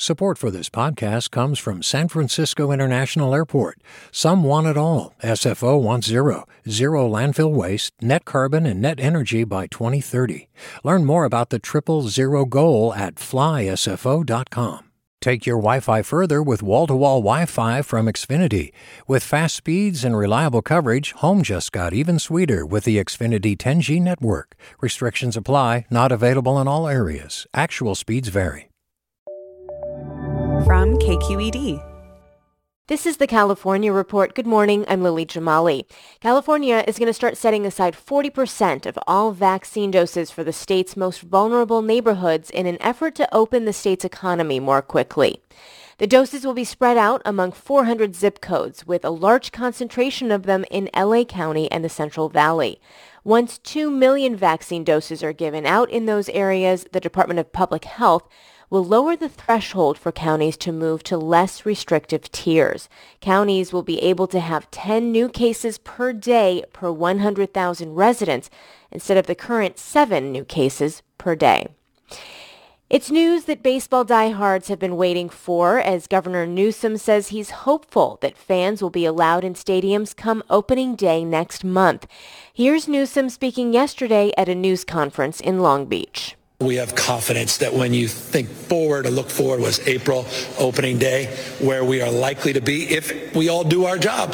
Support for this podcast comes from San Francisco International Airport. Some want it all. SFO wants zero landfill waste, net carbon, and net energy by 2030. Learn more about the 000 goal at flysfo.com. Take your Wi-Fi further with wall-to-wall Wi-Fi from Xfinity. With fast speeds and reliable coverage, home just got even sweeter with the Xfinity 10G network. Restrictions apply, not available in all areas. Actual speeds vary. From KQED. This is the California Report. Good morning. I'm Lily Jamali. California is going to start setting aside 40% of all vaccine doses for the state's most vulnerable neighborhoods in an effort to open the state's economy more quickly. The doses will be spread out among 400 zip codes, with a large concentration of them in LA County and the Central Valley. Once 2 million vaccine doses are given out in those areas, the Department of Public Health will lower the threshold for counties to move to less restrictive tiers. Counties will be able to have 10 new cases per day per 100,000 residents instead of the current 7 new cases per day. It's news that baseball diehards have been waiting for, as Governor Newsom says he's hopeful that fans will be allowed in stadiums come opening day next month. Here's Newsom speaking yesterday at a news conference in Long Beach. We have confidence that when you think forward or look forward was April opening day, where we are likely to be if we all do our job.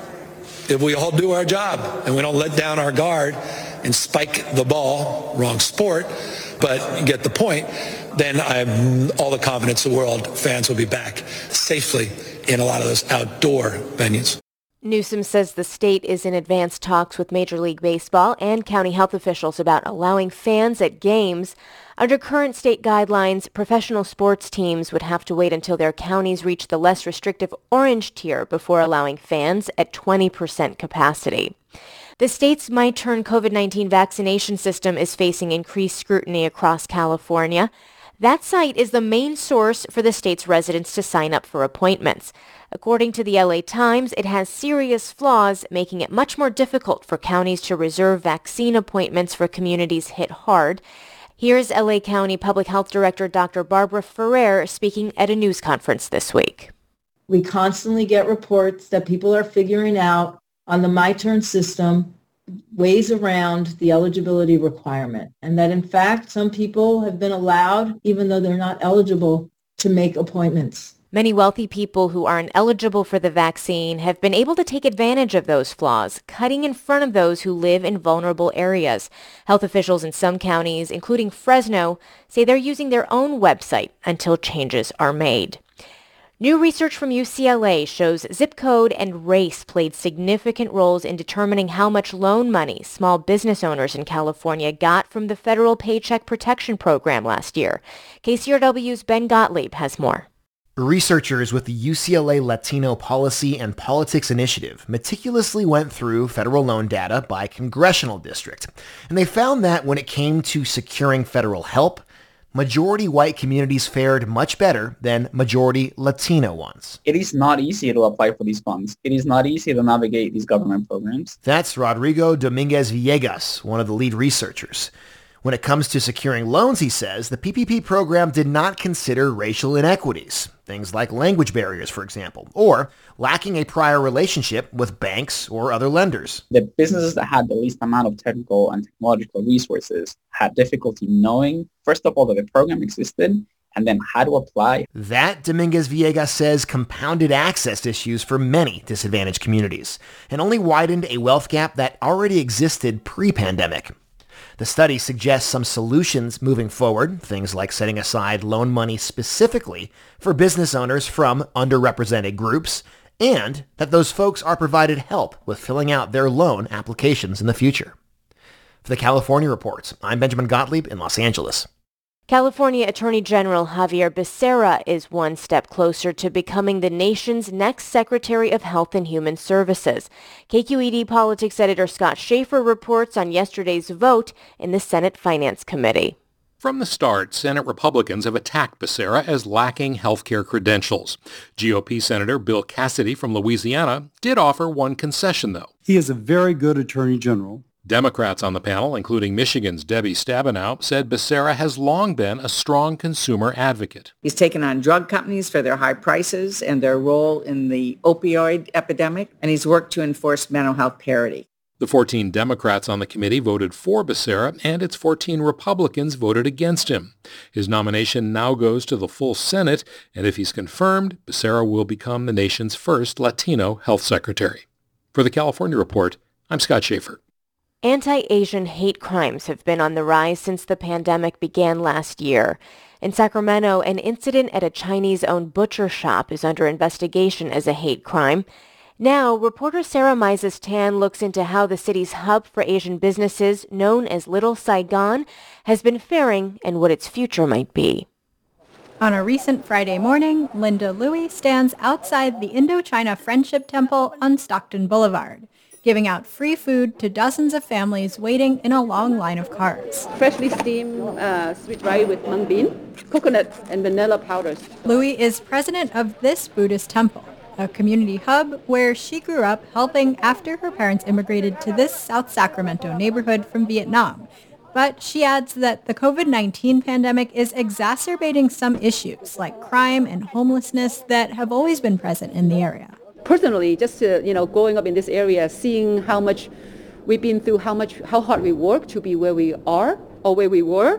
If we all do our job and we don't let down our guard and spike the ball, wrong sport, but you get the point, then I have all the confidence in the world fans will be back safely in a lot of those outdoor venues. Newsom says the state is in advanced talks with Major League Baseball and county health officials about allowing fans at games. Under current state guidelines, professional sports teams would have to wait until their counties reach the less restrictive orange tier before allowing fans at 20% capacity. The state's My Turn COVID-19 vaccination system is facing increased scrutiny across California. That site is the main source for the state's residents to sign up for appointments. According to the LA Times, it has serious flaws, making it much more difficult for counties to reserve vaccine appointments for communities hit hard. Here's LA County Public Health Director Dr. Barbara Ferrer speaking at a news conference this week. We constantly get reports that people are figuring out on the My Turn system ways around the eligibility requirement, and that in fact some people have been allowed, even though they're not eligible, to make appointments. Many wealthy people who aren't eligible for the vaccine have been able to take advantage of those flaws, cutting in front of those who live in vulnerable areas. Health officials in some counties, including Fresno, say they're using their own website until changes are made. New research from UCLA shows zip code and race played significant roles in determining how much loan money small business owners in California got from the federal Paycheck Protection Program last year. KCRW's Ben Gottlieb has more. Researchers with the UCLA Latino Policy and Politics Initiative meticulously went through federal loan data by congressional district, and they found that when it came to securing federal help, majority white communities fared much better than majority Latino ones. It is not easy to apply for these funds. It is not easy to navigate these government programs. That's Rodrigo Dominguez Villegas, one of the lead researchers. When it comes to securing loans, he says, the PPP program did not consider racial inequities, things like language barriers, for example, or lacking a prior relationship with banks or other lenders. The businesses that had the least amount of technical and technological resources had difficulty knowing, first of all, that the program existed, and then how to apply. That, Dominguez Villegas says, compounded access issues for many disadvantaged communities and only widened a wealth gap that already existed pre-pandemic. The study suggests some solutions moving forward, things like setting aside loan money specifically for business owners from underrepresented groups, and that those folks are provided help with filling out their loan applications in the future. For the California Report, I'm Benjamin Gottlieb in Los Angeles. California Attorney General Xavier Becerra is one step closer to becoming the nation's next Secretary of Health and Human Services. KQED Politics Editor Scott Schaefer reports on yesterday's vote in the Senate Finance Committee. From the start, Senate Republicans have attacked Becerra as lacking healthcare credentials. GOP Senator Bill Cassidy from Louisiana did offer one concession, though. He is a very good attorney general. Democrats on the panel, including Michigan's Debbie Stabenow, said Becerra has long been a strong consumer advocate. He's taken on drug companies for their high prices and their role in the opioid epidemic, and he's worked to enforce mental health parity. The 14 Democrats on the committee voted for Becerra, and its 14 Republicans voted against him. His nomination now goes to the full Senate, and if he's confirmed, Becerra will become the nation's first Latino health secretary. For the California Report, I'm Scott Schaefer. Anti-Asian hate crimes have been on the rise since the pandemic began last year. In Sacramento, an incident at a Chinese-owned butcher shop is under investigation as a hate crime. Now, reporter Sarah Mises-Tan looks into how the city's hub for Asian businesses, known as Little Saigon, has been faring and what its future might be. On a recent Friday morning, Linda Louie stands outside the Indochina Friendship Temple on Stockton Boulevard, giving out free food to dozens of families waiting in a long line of cars. Freshly steamed sweet rice with mung bean, coconut and vanilla powders. Louie is president of this Buddhist temple, a community hub where she grew up helping after her parents immigrated to this South Sacramento neighborhood from Vietnam. But she adds that the COVID-19 pandemic is exacerbating some issues like crime and homelessness that have always been present in the area. Personally, just growing up in this area, seeing how much we've been through, how hard we work to be where we are or where we were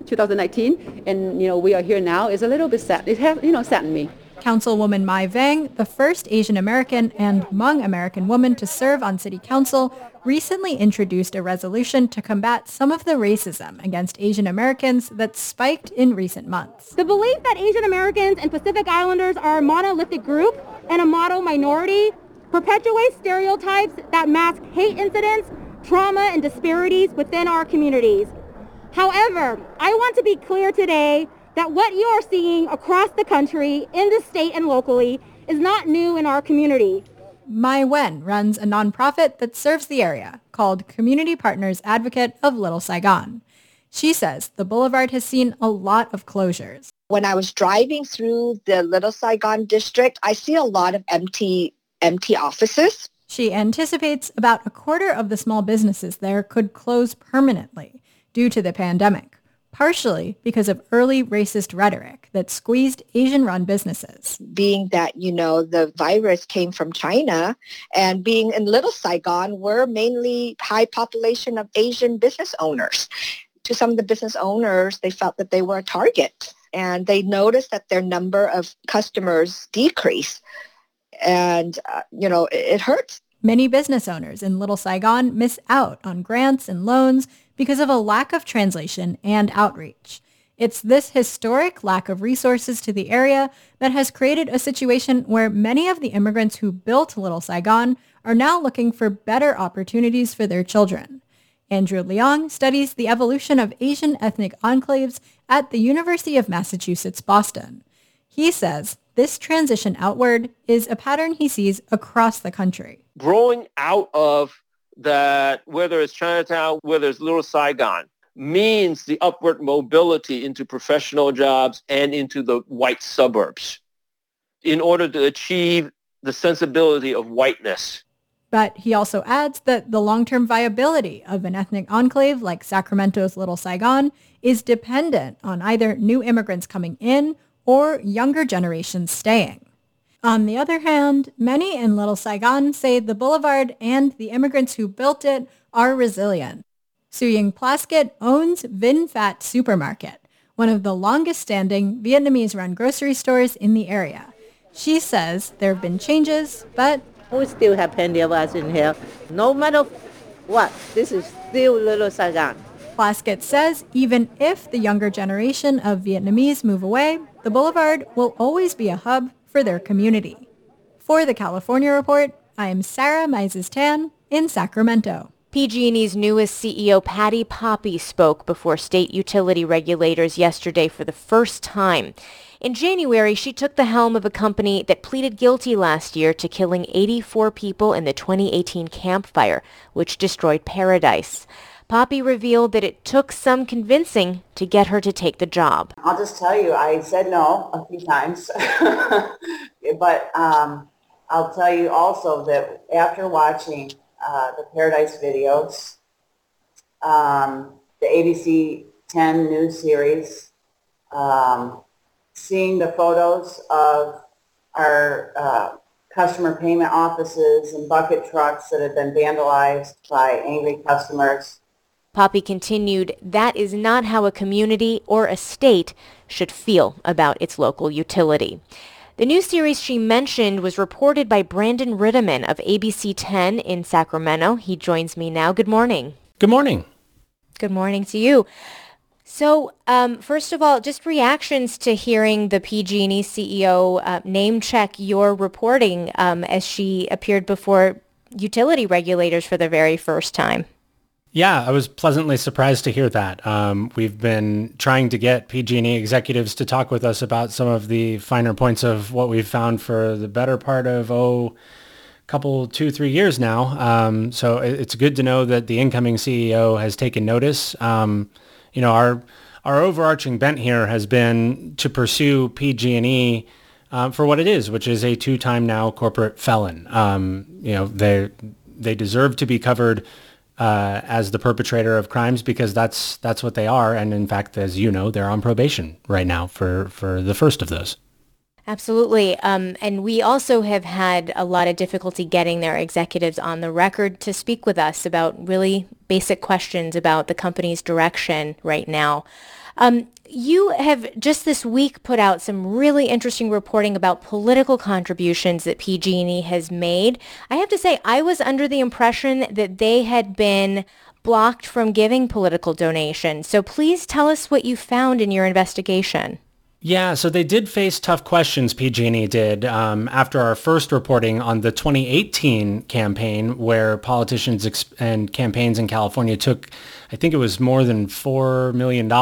2019, and we are here now is a little bit sad. It has saddened me. Councilwoman Mai Vang, the first Asian American and Hmong American woman to serve on city council, recently introduced a resolution to combat some of the racism against Asian Americans that spiked in recent months. The belief that Asian Americans and Pacific Islanders are a monolithic group and a model minority perpetuates stereotypes that mask hate incidents, trauma, and disparities within our communities. However, I want to be clear today that what you are seeing across the country, in the state and locally, is not new in our community. Mai Wen runs a nonprofit that serves the area called Community Partners Advocate of Little Saigon. She says the boulevard has seen a lot of closures. When I was driving through the Little Saigon district, I see a lot of empty offices. She anticipates about a quarter of the small businesses there could close permanently due to the pandemic, partially because of early racist rhetoric that squeezed Asian-run businesses. Being that, the virus came from China, and being in Little Saigon, we're mainly high population of Asian business owners. To some of the business owners, they felt that they were a target, and they noticed that their number of customers decreased. And, it hurts. Many business owners in Little Saigon miss out on grants and loans because of a lack of translation and outreach. It's this historic lack of resources to the area that has created a situation where many of the immigrants who built Little Saigon are now looking for better opportunities for their children. Andrew Leong studies the evolution of Asian ethnic enclaves at the University of Massachusetts, Boston. He says this transition outward is a pattern he sees across the country. Growing out of that, whether it's Chinatown, whether it's Little Saigon, means the upward mobility into professional jobs and into the white suburbs in order to achieve the sensibility of whiteness. But he also adds that the long-term viability of an ethnic enclave like Sacramento's Little Saigon is dependent on either new immigrants coming in or younger generations staying. On the other hand, many in Little Saigon say the boulevard and the immigrants who built it are resilient. Suying Plaskett owns Vinh Phat Supermarket, one of the longest-standing Vietnamese-run grocery stores in the area. She says there have been changes, but we still have plenty of us in here. No matter what, this is still Little Saigon. Plaskett says even if the younger generation of Vietnamese move away, the boulevard will always be a hub for their community. For the California Report, I am Sarah Mises-Tan in Sacramento. PG&E's newest CEO, Patti Poppe, spoke before state utility regulators yesterday for the first time. In January, she took the helm of a company that pleaded guilty last year to killing 84 people in the 2018 Camp Fire, which destroyed Paradise. Poppe revealed that it took some convincing to get her to take the job. I'll just tell you, I said no a few times. But I'll tell you also that after watching the Paradise videos the ABC 10 news series, seeing the photos of our customer payment offices and bucket trucks that have been vandalized by angry customers. Poppy continued, that is not how a community or a state should feel about its local utility. The new series she mentioned was reported by Brandon Ritteman of ABC 10 in Sacramento. He joins me now. Good morning. Good morning. Good morning to you. So, first of all, just reactions to hearing the PG&E CEO name check your reporting as she appeared before utility regulators for the very first time. Yeah, I was pleasantly surprised to hear that. We've been trying to get PG&E executives to talk with us about some of the finer points of what we've found for the better part of, 2-3 years now. So it's good to know that the incoming CEO has taken notice. Our overarching bent here has been to pursue PG&E for what it is, which is a 2-time now corporate felon. They deserve to be covered as the perpetrator of crimes because that's what they are. And in fact, as you know, they're on probation right now for the first of those. Absolutely. And we also have had a lot of difficulty getting their executives on the record to speak with us about really basic questions about the company's direction right now. You have just this week put out some really interesting reporting about political contributions that PG&E has made. I have to say, I was under the impression that they had been blocked from giving political donations. So please tell us what you found in your investigation. Yeah, so they did face tough questions, PG&E did, after our first reporting on the 2018 campaign where politicians and campaigns in California took, I think it was more than $4 million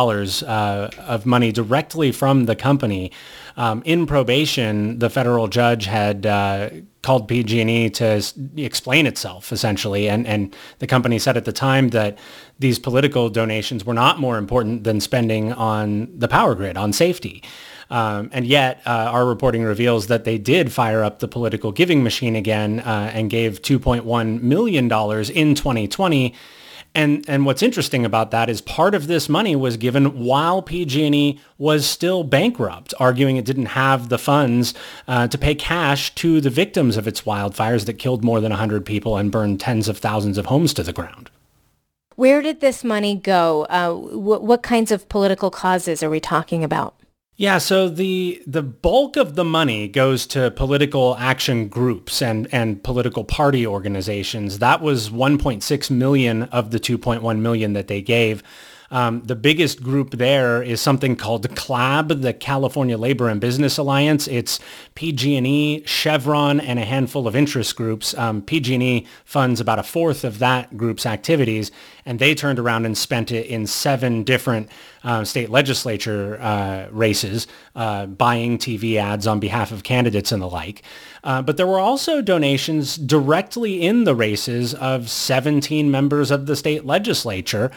of money directly from the company. In probation, the federal judge had called PG&E to explain itself, essentially, and the company said at the time that these political donations were not more important than spending on the power grid, on safety. And yet, our reporting reveals that they did fire up the political giving machine again and gave $2.1 million in 2020. And what's interesting about that is part of this money was given while PG&E was still bankrupt, arguing it didn't have the funds to pay cash to the victims of its wildfires that killed more than 100 people and burned tens of thousands of homes to the ground. Where did this money go? What kinds of political causes are we talking about? Yeah, so the bulk of the money goes to political action groups and political party organizations. That was $1.6 million of the $2.1 million that they gave. The biggest group there is something called CLAB, the California Labor and Business Alliance. It's PG&E, Chevron, and a handful of interest groups. PG&E funds about a fourth of that group's activities, and they turned around and spent it in 7 different state legislature races, buying TV ads on behalf of candidates and the like. But there were also donations directly in the races of 17 members of the state legislature.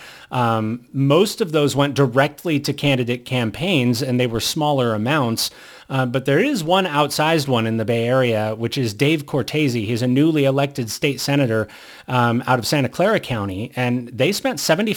Most of those went directly to candidate campaigns, and they were smaller amounts. But there is one outsized one in the Bay Area, which is Dave Cortese. He's a newly elected state senator out of Santa Clara County, and they spent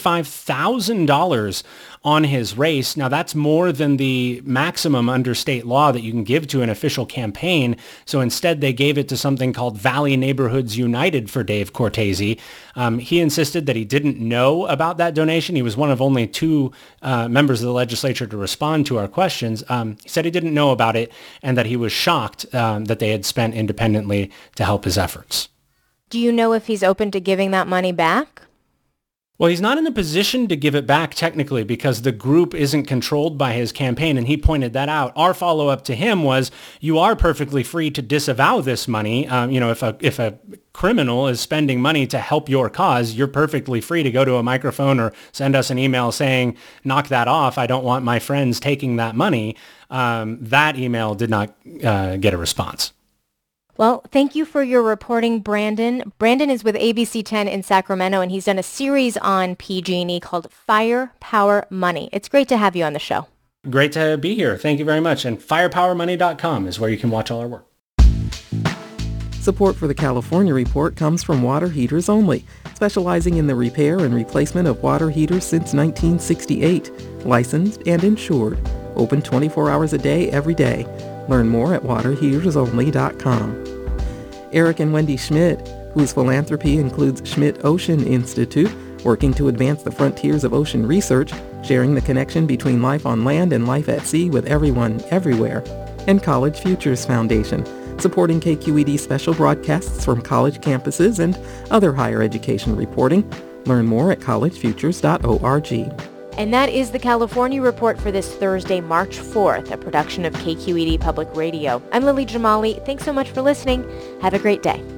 $75,000 on his race. Now, that's more than the maximum under state law that you can give to an official campaign. So instead, they gave it to something called Valley Neighborhoods United for Dave Cortese. He insisted that he didn't know about that donation. He was one of only 2 members of the legislature to respond to our questions. He said he didn't know about it and that he was shocked that they had spent independently to help his efforts. Do you know if he's open to giving that money back? Well, he's not in a position to give it back technically because the group isn't controlled by his campaign, and he pointed that out. Our follow-up to him was, you are perfectly free to disavow this money. If a criminal is spending money to help your cause, you're perfectly free to go to a microphone or send us an email saying, knock that off. I don't want my friends taking that money. That email did not get a response. Well, thank you for your reporting, Brandon. Brandon is with ABC 10 in Sacramento, and he's done a series on PG&E called Firepower Money. It's great to have you on the show. Great to be here. Thank you very much. And firepowermoney.com is where you can watch all our work. Support for the California Report comes from Water Heaters Only, specializing in the repair and replacement of water heaters since 1968. Licensed and insured. Open 24 hours a day, every day. Learn more at waterheatersonly.com. Eric and Wendy Schmidt, whose philanthropy includes Schmidt Ocean Institute, working to advance the frontiers of ocean research, sharing the connection between life on land and life at sea with everyone, everywhere. And College Futures Foundation, supporting KQED special broadcasts from college campuses and other higher education reporting. Learn more at collegefutures.org. And that is the California Report for this Thursday, March 4th, a production of KQED Public Radio. I'm Lily Jamali. Thanks so much for listening. Have a great day.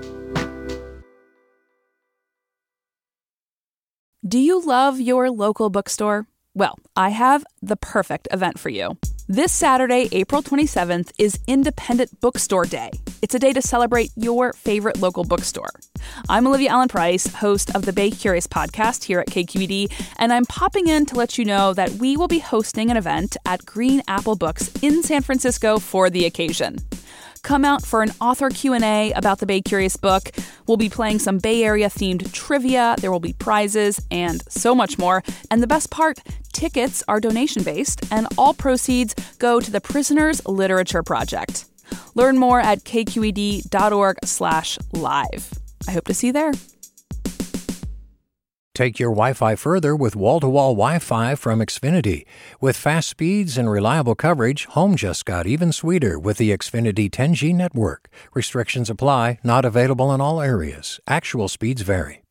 Do you love your local bookstore? Well, I have the perfect event for you. This Saturday, April 27th, is Independent Bookstore Day. It's a day to celebrate your favorite local bookstore. I'm Olivia Allen Price, host of the Bay Curious podcast here at KQED, and I'm popping in to let you know that we will be hosting an event at Green Apple Books in San Francisco for the occasion. Come out for an author Q&A about the Bay Curious book. We'll be playing some Bay Area-themed trivia. There will be prizes and so much more. And the best part, tickets are donation-based, and all proceeds go to the Prisoners Literature Project. Learn more at kqed.org/live. I hope to see you there. Take your Wi-Fi further with wall-to-wall Wi-Fi from Xfinity. With fast speeds and reliable coverage, home just got even sweeter with the Xfinity 10G network. Restrictions apply, not available in all areas. Actual speeds vary.